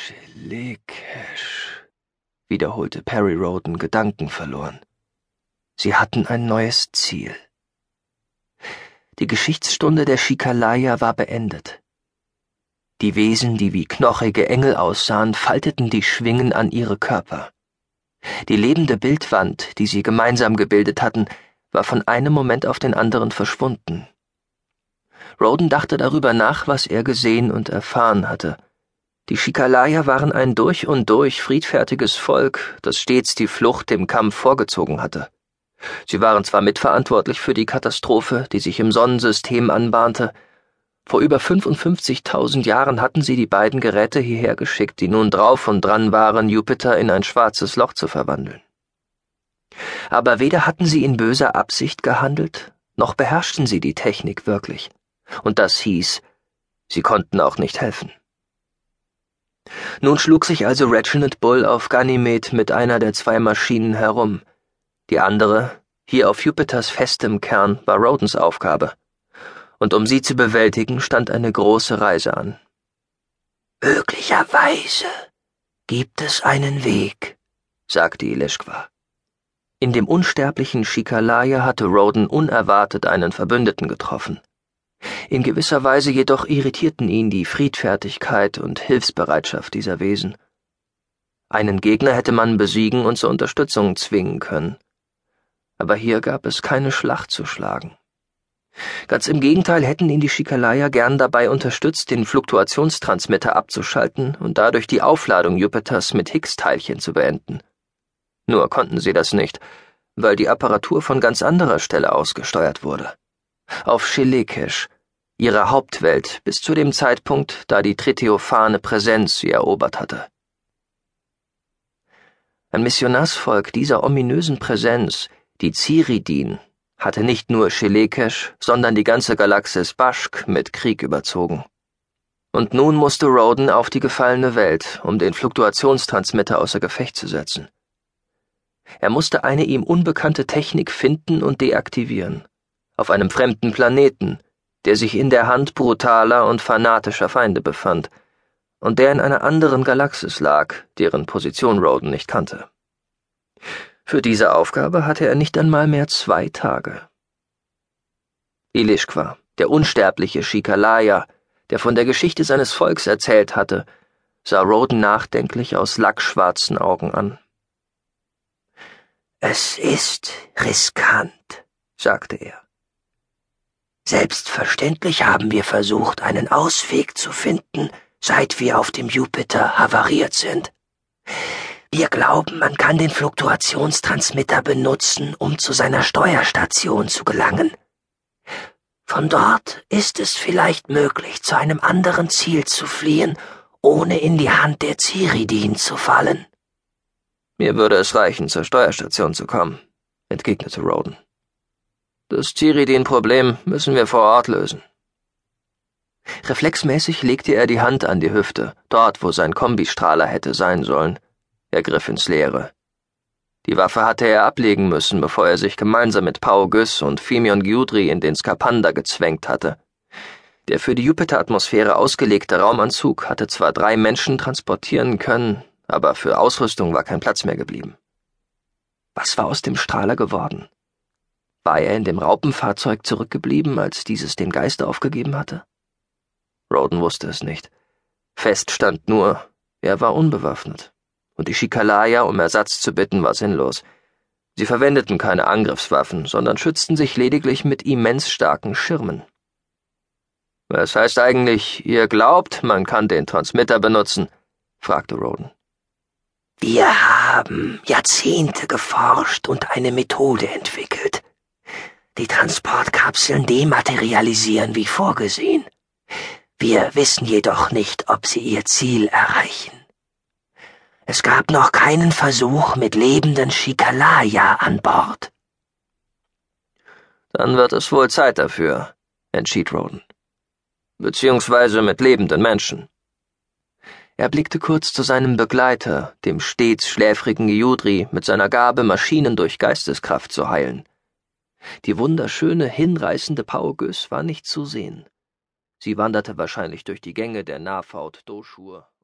Shelekesh, wiederholte Perry Rhodan gedankenverloren. Sie hatten ein neues Ziel. Die Geschichtsstunde der Shikalaya war beendet. Die Wesen, die wie knochige Engel aussahen, falteten die Schwingen an ihre Körper. Die lebende Bildwand, die sie gemeinsam gebildet hatten, war von einem Moment auf den anderen verschwunden. Rhodan dachte darüber nach, was er gesehen und erfahren hatte. Die Shikalaya waren ein durch und durch friedfertiges Volk, das stets die Flucht dem Kampf vorgezogen hatte. Sie waren zwar mitverantwortlich für die Katastrophe, die sich im Sonnensystem anbahnte. Vor über 55.000 Jahren hatten sie die beiden Geräte hierher geschickt, die nun drauf und dran waren, Jupiter in ein schwarzes Loch zu verwandeln. Aber weder hatten sie in böser Absicht gehandelt, noch beherrschten sie die Technik wirklich. Und das hieß, sie konnten auch nicht helfen. Nun schlug sich also Reginald Bull auf Ganymed mit einer der zwei Maschinen herum. Die andere, hier auf Jupiters festem Kern, war Rhodans Aufgabe. Und um sie zu bewältigen, stand eine große Reise an. »Möglicherweise gibt es einen Weg«, sagte Ileshqwa. In dem unsterblichen Shikalaya hatte Rhodan unerwartet einen Verbündeten getroffen. In gewisser Weise jedoch irritierten ihn die Friedfertigkeit und Hilfsbereitschaft dieser Wesen. Einen Gegner hätte man besiegen und zur Unterstützung zwingen können. Aber hier gab es keine Schlacht zu schlagen. Ganz im Gegenteil hätten ihn die Shikalaya gern dabei unterstützt, den Fluktuationstransmitter abzuschalten und dadurch die Aufladung Jupiters mit Higgs-Teilchen zu beenden. Nur konnten sie das nicht, weil die Apparatur von ganz anderer Stelle ausgesteuert wurde. Auf Shelekesh, ihrer Hauptwelt, bis zu dem Zeitpunkt, da die Triteophane Präsenz sie erobert hatte. Ein Missionarsvolk dieser ominösen Präsenz, die Ziridin, hatte nicht nur Shelekesh, sondern die ganze Galaxis Bashk mit Krieg überzogen. Und nun musste Rhodan auf die gefallene Welt, um den Fluktuationstransmitter außer Gefecht zu setzen. Er musste eine ihm unbekannte Technik finden und deaktivieren. Auf einem fremden Planeten, der sich in der Hand brutaler und fanatischer Feinde befand und der in einer anderen Galaxis lag, deren Position Rhodan nicht kannte. Für diese Aufgabe hatte er nicht einmal mehr 2 Tage. Ileshqwa, der unsterbliche Shikalaya, der von der Geschichte seines Volks erzählt hatte, sah Rhodan nachdenklich aus lackschwarzen Augen an. »Es ist riskant«, sagte er. »Selbstverständlich haben wir versucht, einen Ausweg zu finden, seit wir auf dem Jupiter havariert sind. Wir glauben, man kann den Fluktuationstransmitter benutzen, um zu seiner Steuerstation zu gelangen. Von dort ist es vielleicht möglich, zu einem anderen Ziel zu fliehen, ohne in die Hand der Ziridin zu fallen.« »Mir würde es reichen, zur Steuerstation zu kommen«, entgegnete Rhodan. »Das Ziridin-Problem müssen wir vor Ort lösen.« Reflexmäßig legte er die Hand an die Hüfte, dort, wo sein Kombistrahler hätte sein sollen. Er griff ins Leere. Die Waffe hatte er ablegen müssen, bevor er sich gemeinsam mit Pau Güss und Phemion Gyudri in den Skapander gezwängt hatte. Der für die Jupiteratmosphäre ausgelegte Raumanzug hatte zwar 3 Menschen transportieren können, aber für Ausrüstung war kein Platz mehr geblieben. Was war aus dem Strahler geworden? War er in dem Raupenfahrzeug zurückgeblieben, als dieses den Geist aufgegeben hatte? Rhodan wusste es nicht. Fest stand nur, er war unbewaffnet. Und die Shikalaya, um Ersatz zu bitten, war sinnlos. Sie verwendeten keine Angriffswaffen, sondern schützten sich lediglich mit immens starken Schirmen. »Was heißt eigentlich, ihr glaubt, man kann den Transmitter benutzen?« fragte Rhodan. »Wir haben Jahrzehnte geforscht und eine Methode entwickelt. Die Transportkapseln dematerialisieren wie vorgesehen. Wir wissen jedoch nicht, ob sie ihr Ziel erreichen. Es gab noch keinen Versuch mit lebenden Shikalaya an Bord.« »Dann wird es wohl Zeit dafür«, entschied Rhodan. »Beziehungsweise mit lebenden Menschen.« Er blickte kurz zu seinem Begleiter, dem stets schläfrigen Gyudri, mit seiner Gabe, Maschinen durch Geisteskraft zu heilen. Die wunderschöne, hinreißende Pau Güss war nicht zu sehen. Sie wanderte wahrscheinlich durch die Gänge der Nahfaut Doshur.